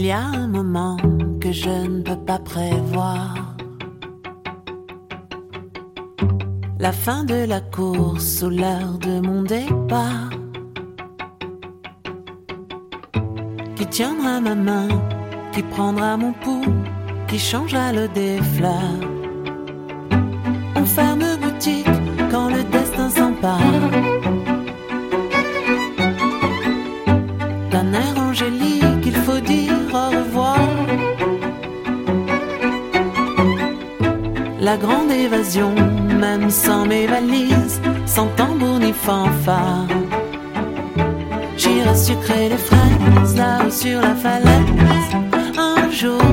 Il y a un moment que je ne peux pas prévoir. La fin de la course ou l'heure de mon départ. Qui tiendra ma main, qui prendra mon pouls, qui changera l'eau des fleurs. On ferme boutique quand le destin s'empare. D'un air angélique, il faut dire au revoir. La grande évasion, même sans mes valises, sans tambour ni fanfare. J'irai sucrer les fraises là-haut sur la falaise. Un jour,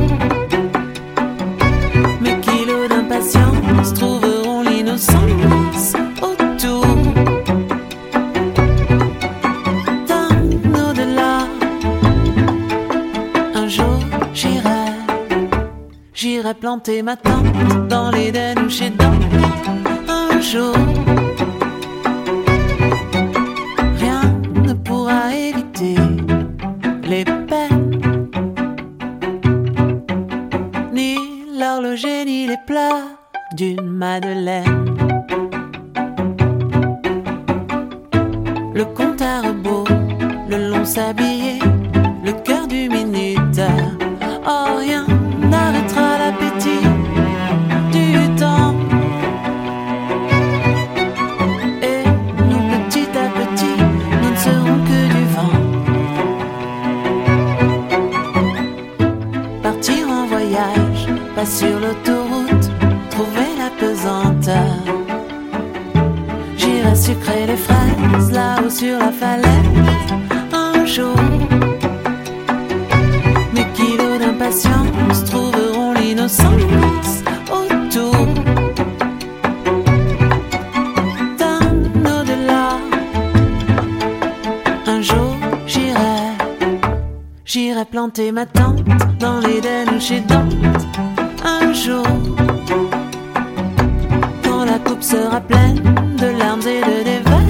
mes kilos d'impatience trouveront l'innocence autour. D'un au-delà, un jour j'irai planter ma tente dans l'Éden ou chez Dan. Un jour, rien ne pourra éviter les peines, ni l'horloger ni les pleurs d'une madeleine. Le compte à rebours, le long sablier, le cœur du minuteur. Oh, rien n'arrêtera l'appétit du temps. Et nous, petit à petit, nous ne serons que du vent. Partir en voyage, pas sur l'autoroute, trouver la pesanteur. J'irai sucrer les fraises là-haut sur la falaise. Un jour, mes kilos d'impatience trouveront l'innocence autour. D'un au-delà, un jour j'irai planter ma tente dans l'Éden ou chez Dante. Un jour, quand la coupe sera pleine de larmes et de dévers.